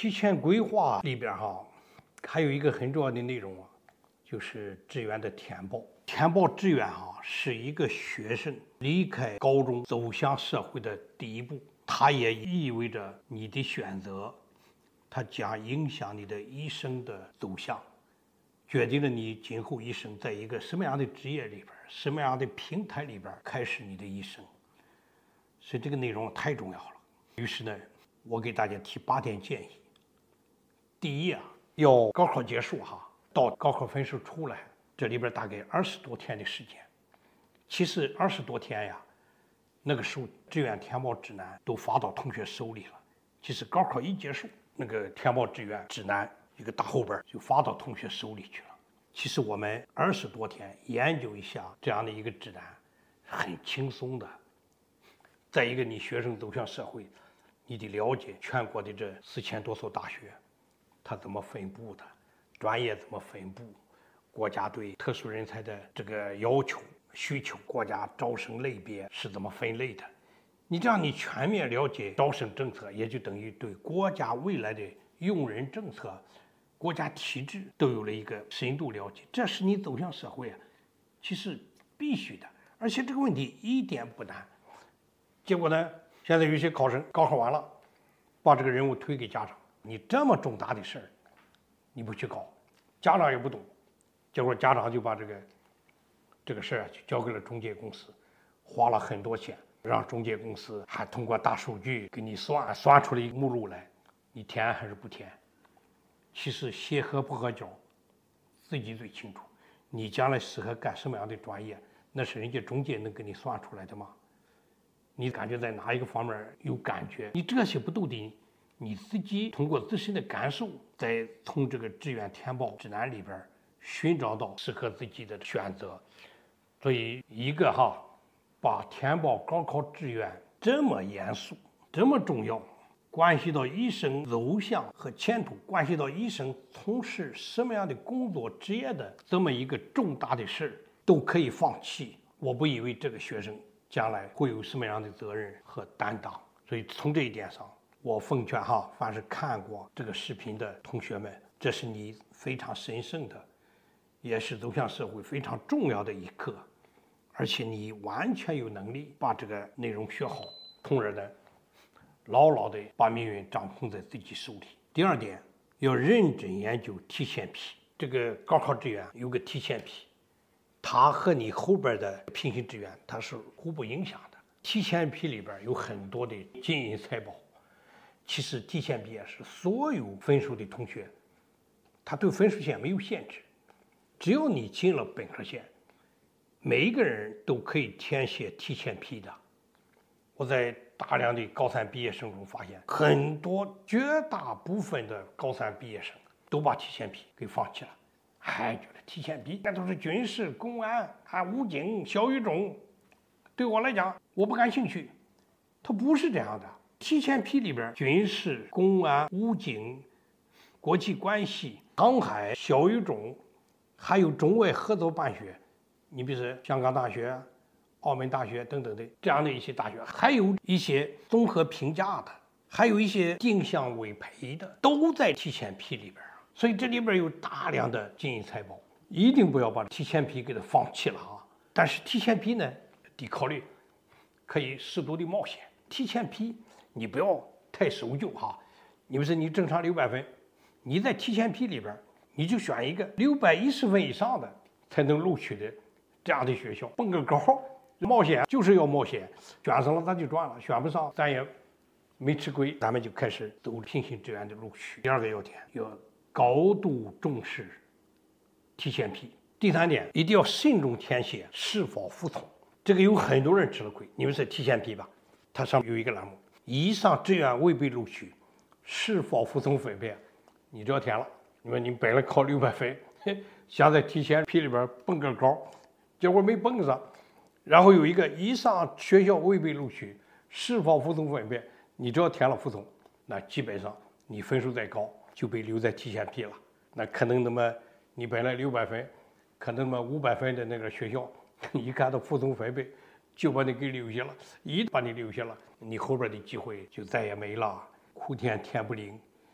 提前规划里边还有一个很重要的内容就是志愿的填报。填报志愿是一个学生离开高中走向社会的第一步，它也意味着你的选择，它将影响你的一生的走向，决定了你今后一生在一个什么样的职业里边、什么样的平台里边开始你的一生。所以这个内容太重要了。于是呢，我给大家提8点建议。第一要高考结束到高考分数出来，这里边大概20多天的时间。其实20多天那个时候志愿填报指南都发到同学手里了。其实高考一结束，那个填报志愿指南一个大厚本就发到同学手里去了。其实我们20多天研究一下这样的一个指南，很轻松的。再一个，你学生走向社会，你得了解全国的这4000多所大学，它怎么分布的，专业怎么分布，国家对特殊人才的这个要求需求，国家招生类别是怎么分类的。你这样你全面了解招生政策，也就等于对国家未来的用人政策、国家体制都有了一个深度了解。这是你走向社会其实必须的，而且这个问题一点不难。结果呢，现在有些考生高考完了，把这个任务推给家长，你这么重大的事儿你不去搞，家长也不懂，结果家长就把这个事儿就交给了中介公司，花了很多钱，让中介公司还通过大数据给你算出了一个目录来，你填还是不填？其实鞋合不合脚自己最清楚，你将来适合干什么样的专业，那是人家中介能给你算出来的吗？你感觉在哪一个方面有感觉，你这些不都得你自己通过自身的感受，再从这个志愿填报指南里边寻找到适合自己的选择。所以一个把填报高考志愿这么严肃、这么重要，关系到一生走向和前途，关系到一生从事什么样的工作职业的这么一个重大的事都可以放弃，我不以为这个学生将来会有什么样的责任和担当。所以从这一点上，我奉劝凡是看过这个视频的同学们，这是你非常神圣的，也是走向社会非常重要的一课，而且你完全有能力把这个内容学好，从而呢牢牢地把命运掌控在自己手里。第二点，要认真研究提前批。这个高考志愿有个提前批，它和你后边的平行志愿它是互不影响的。提前批里边有很多的金银财宝，其实提前批是所有分数的同学，他对分数线没有限制，只要你进了本科线，每一个人都可以填写提前批的。我在大量的高3毕业生中发现，很多绝大部分的高3毕业生都把提前批给放弃了，还觉得提前批那都是军事、公安、武警、小语种，对我来讲我不感兴趣。它不是这样的，提前批里边军事、公安、武警、国际关系、航海、小语种，还有中外合作办学，你比如说香港大学、澳门大学等等的这样的一些大学，还有一些综合评价的，还有一些定向委培的，都在提前批里边。所以这里边有大量的金银财宝，一定不要把提前批给它放弃了但是提前批呢，得考虑可以适度的冒险。提前批你不要太守旧你比如说你正常600分，你在提前批里边你就选一个610分以上的才能录取的这样的学校，蹦个高。冒险就是要冒险，选上了咱就赚了，选不上咱也没吃亏，咱们就开始走平行志愿的录取。第二个要点，要高度重视提前批。第3点，一定要慎重填写是否服从。这个有很多人吃了亏。你们是提前批吧，它上面有一个栏目，以上志愿未被录取，是否服从分配，你只要填了。因为你本来考600分，想在提前批里边蹦个高，结果没蹦上。然后有一个以上学校未被录取，是否服从分配，你只要填了服从，那基本上你分数再高就被留在提前批了。那可能那么你本来600分，可能那么500分的那个学校，一看到服从分配就把你给留下了，把你留下了，你后边的机会就再也没了。苦填填不灵，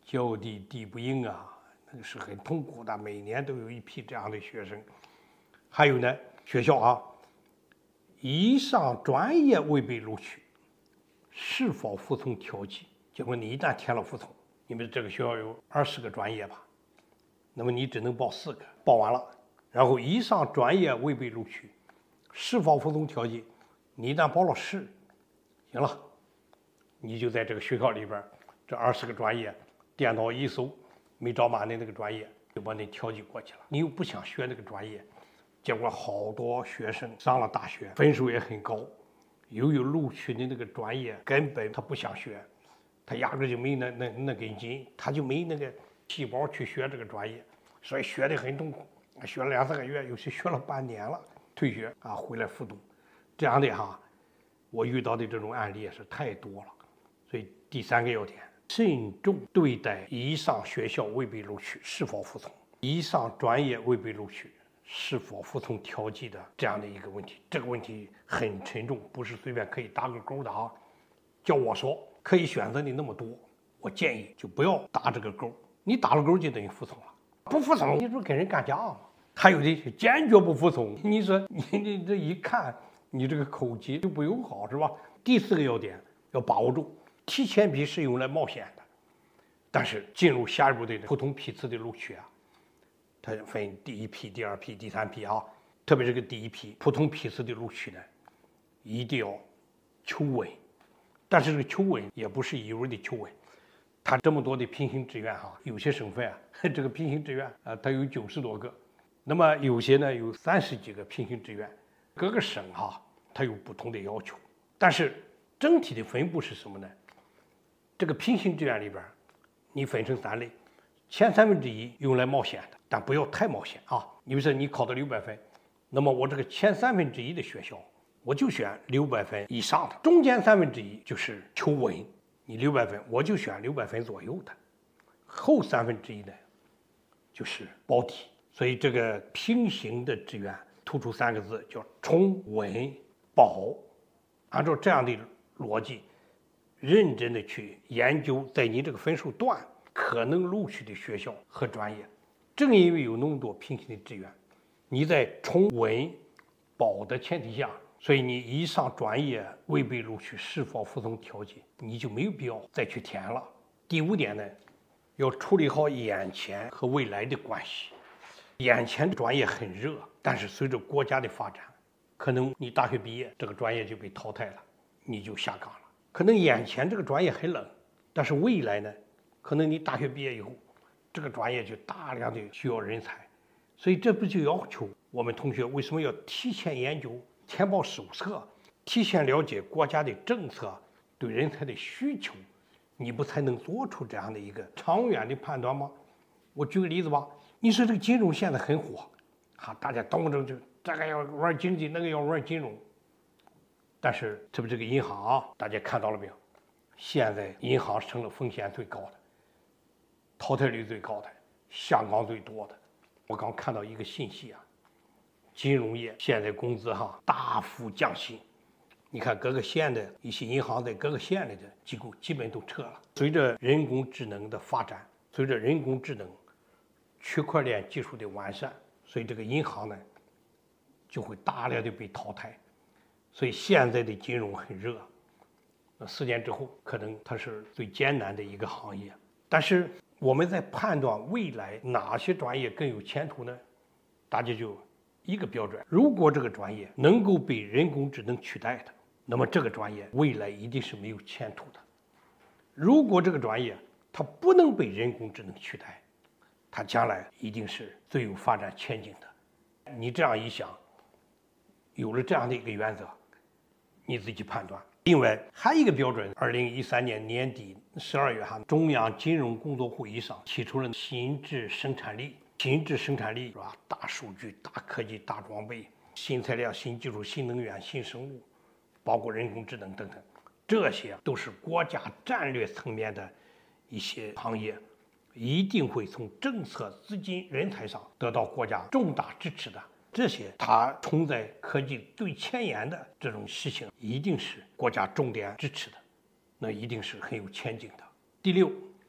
教的地不应啊，那个是很痛苦的。每年都有一批这样的学生。还有呢，学校啊，以上专业未被录取，是否服从调剂？结果你一旦填了服从，你们这个学校有20个专业吧，那么你只能报4个，报完了，然后以上专业未被录取，是否服从调剂？你一旦报了是，行了，你就在这个学校里边，这20个专业，电脑一搜，没招满的那个专业，就把你调剂过去了。你又不想学那个专业，结果好多学生上了大学，分数也很高，又有录取的那个专业，根本他不想学，他压根就没那根筋，他就没那个细胞去学这个专业，所以学得很痛苦，学了2、3个月，有些学了半年了，退学啊，回来复读，这样的哈，我遇到的这种案例也是太多了。所以第3个要点，慎重对待以上学校未被录取是否服从，以上专业未被录取是否服从调剂的这样的一个问题。这个问题很沉重，不是随便可以打个勾的啊。叫我说可以选择的那么多，我建议就不要打这个勾，你打了勾就等于服从了，不服从你说跟人干架嘛。还有的是坚决不服从，你说你这一看你这个口气就不友好是吧？第4个要点要把握住，提前批是用来冒险的，但是进入下一步的普通批次的录取啊，它分第1批、第2批、第3批啊，特别是个第1批普通批次的录取呢，一定要求稳。但是这个求稳也不是一味的求稳，它这么多的平行志愿哈，有些省份啊，这个平行志愿啊，它有90多个，那么有些呢有30几个平行志愿，各个省哈它有不同的要求，但是整体的分布是什么呢？这个平行志愿里边，你分成3类，前1/3用来冒险的，但不要太冒险啊。你比如说你考到600分，那么我这个前1/3的学校，我就选600分以上的，中间1/3就是求稳，你600分我就选600分左右的，后1/3呢就是保底。所以这个平行的志愿突出3个字，叫冲、稳、保。按照这样的逻辑，认真的去研究在你这个分数段可能录取的学校和专业。正因为有那么多平行的志愿，你在冲、稳、保的前提下，所以你以上专业未被录取是否服从调剂，你就没有必要再去填了。第5点呢，要处理好眼前和未来的关系。眼前的专业很热，但是随着国家的发展，可能你大学毕业这个专业就被淘汰了，你就下岗了。可能眼前这个专业很冷，但是未来呢，可能你大学毕业以后，这个专业就大量的需要人才。所以这不就要求我们同学为什么要提前研究填报手册，提前了解国家的政策对人才的需求，你不才能做出这样的一个长远的判断吗？我举个例子吧，你说这个金融现在很火，大家动不动就这个要玩经济，那个要玩金融，但是这个银行啊，大家看到了没有？现在银行成了风险最高的、淘汰率最高的、下岗最多的。我刚看到一个信息啊，金融业现在工资大幅降薪，你看各个县的一些银行在各个县里的机构基本都撤了。随着人工智能的发展，随着人工智能、区块链技术的完善，所以这个银行呢就会大量的被淘汰。所以现在的金融很热，4年之后可能它是最艰难的一个行业。但是我们在判断未来哪些专业更有前途呢？大家就一个标准，如果这个专业能够被人工智能取代的，那么这个专业未来一定是没有前途的。如果这个专业它不能被人工智能取代，它将来一定是最有发展前景的。你这样一想，有了这样的一个原则，你自己判断。另外还有一个标准，2013年年底12月中央金融工作会议上提出了新质生产力。新质生产力是吧？大数据、大科技、大装备、新材料、新技术、新能源、新生物，包括人工智能等等，这些都是国家战略层面的一些行业，一定会从政策、资金、人才上得到国家重大支持的。这些它冲在科技最前沿的这种事情，一定是国家重点支持的，那一定是很有前景的。第6，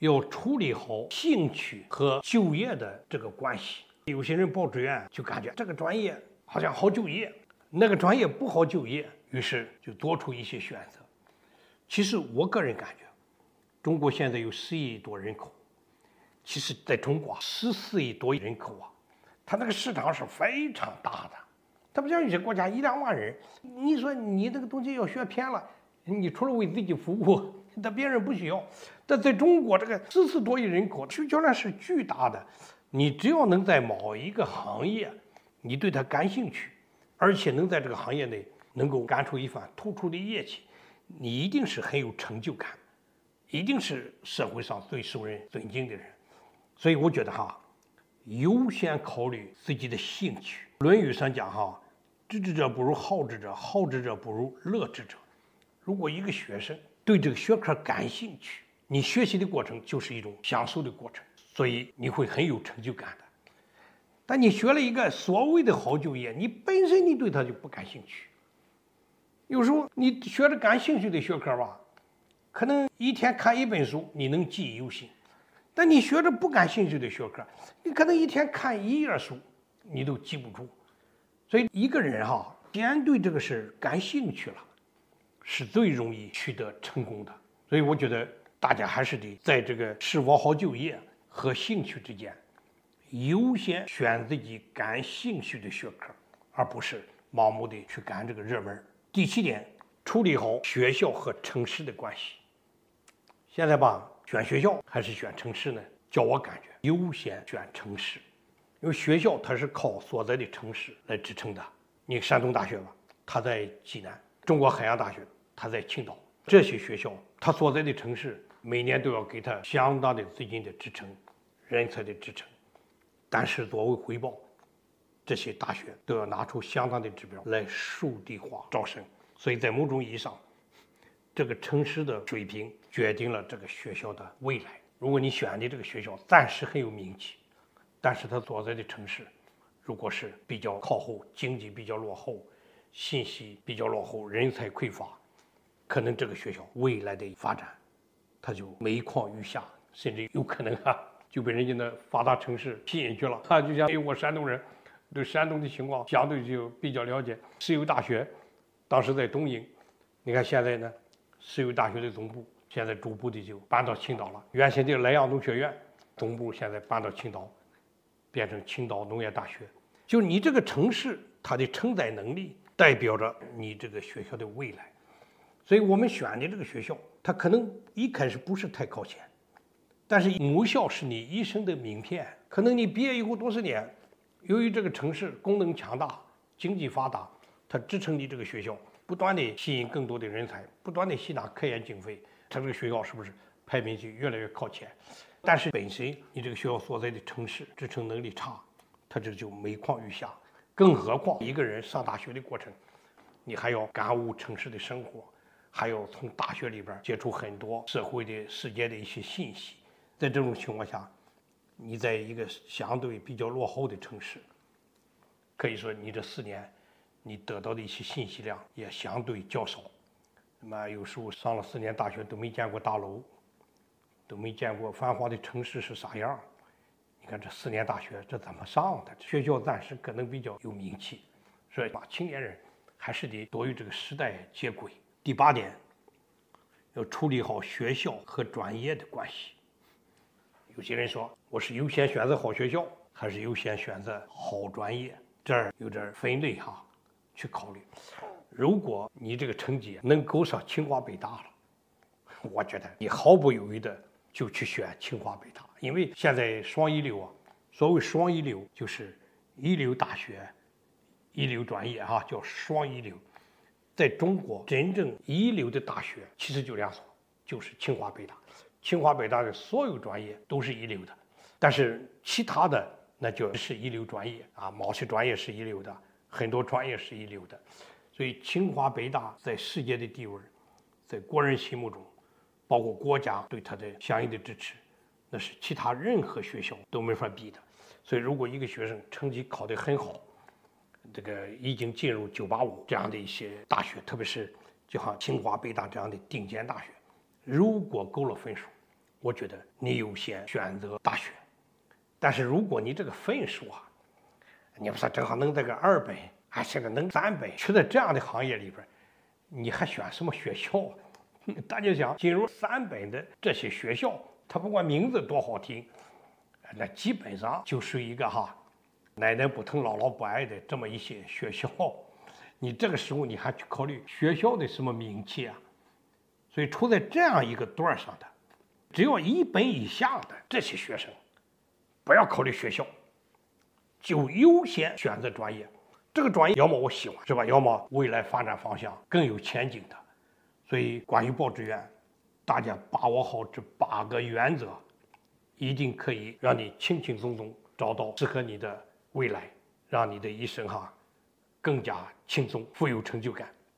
要处理好兴趣和就业的这个关系。有些人报志愿就感觉这个专业好像好就业，那个专业不好就业，于是就多出一些选择。其实我个人感觉，中国现在有10亿多人口，其实在中国14亿多人口啊，它那个市场是非常大的。它不像有些国家1、2万人，你说你这个东西要学偏了，你除了为自己服务，但别人不需要。但在中国这个14多亿人口，需求量是巨大的。你只要能在某一个行业，你对它感兴趣，而且能在这个行业内能够干出一番突出的业绩，你一定是很有成就感，一定是社会上最受人尊敬的人。所以我觉得优先考虑自己的兴趣。《论语》上讲知之者不如好之者，好之者不如乐之者。如果一个学生对这个学科感兴趣，你学习的过程就是一种享受的过程，所以你会很有成就感的。但你学了一个所谓的好就业，你本身你对它就不感兴趣。有时候你学着感兴趣的学科吧，可能一天看1本书你能记忆犹新，但你学着不感兴趣的学科，你可能一天看1页书你都记不住。所以一个人既然对这个事感兴趣了，是最容易取得成功的。所以我觉得大家还是得在这个是否好就业和兴趣之间，优先选自己感兴趣的学科，而不是盲目的去干这个热门。第7点，处理好学校和城市的关系。现在选学校还是选城市呢？叫我感觉优先选城市，因为学校它是靠所在的城市来支撑的。你山东大学它在济南；中国海洋大学它在青岛。这些学校它所在的城市每年都要给它相当的资金的支撑、人才的支撑，但是作为回报，这些大学都要拿出相当的指标来数地化招生。所以在某种意义上，这个城市的水平决定了这个学校的未来。如果你选的这个学校暂时很有名气，但是它所在的城市如果是比较靠后，经济比较落后，信息比较落后，人才匮乏，可能这个学校未来的发展它就每况愈下，甚至有可能就被人家的发达城市吸引去了。就像我山东人对山东的情况相对就比较了解。石油大学当时在东营，你看现在呢，石油大学的总部现在逐步的就搬到青岛了。原先的莱阳农学院总部现在搬到青岛，变成青岛农业大学。就你这个城市它的承载能力代表着你这个学校的未来。所以我们选的这个学校它可能一开始不是太靠前，但是母校是你一生的名片。可能你毕业以后多少年，由于这个城市功能强大，经济发达，它支撑你这个学校不断的吸引更多的人才，不断的吸纳科研经费，它这个学校是不是排名就越来越靠前？但是本身你这个学校所在的城市支撑能力差，它这就每况愈下。更何况一个人上大学的过程，你还要感悟城市的生活，还要从大学里边接触很多社会的世界的一些信息。在这种情况下，你在一个相对比较落后的城市，可以说你这4年你得到的一些信息量也相对较少。那么有时候上了4年大学都没见过大楼，都没见过繁华的城市是啥样。你看这4年大学这怎么上的？学校暂时可能比较有名气，所以青年人还是得多与这个时代接轨。第8点，要处理好学校和专业的关系。有些人说，我是优先选择好学校，还是优先选择好专业？这儿有点分类去考虑。如果你这个成绩能够上清华北大了，我觉得你毫不犹豫的就去选清华北大。因为现在双一流所谓双一流就是一流大学、一流专业叫双一流。在中国真正一流的大学其实就2所，就是清华北大。清华北大的所有专业都是一流的，但是其他的那就是一流专业某些专业是一流的，很多专业是一流的。所以清华北大在世界的地位，在国人心目中，包括国家对它的相应的支持，那是其他任何学校都没法比的。所以如果一个学生成绩考得很好，这个已经进入985这样的一些大学，特别是就像清华北大这样的顶尖大学，如果够了分数， 我觉得你优先选择大学。但是如果你这个分数你不是正好能这个2本，甚至能3本，去在这样的行业里边，你还选什么学校？大家想，进入3本的这些学校，它不管名字多好听，那基本上就是一个奶奶不疼姥姥不爱的这么一些学校。你这个时候你还去考虑学校的什么名气啊？所以处在这样一个段上的，只要1本以下的这些学生，不要考虑学校，就优先选择专业。这个专业要么我喜欢，是吧？要么未来发展方向更有前景的。所以关于报志愿，大家把握好这8个原则，一定可以让你轻轻松松找到适合你的未来，让你的一生更加轻松，富有成就感。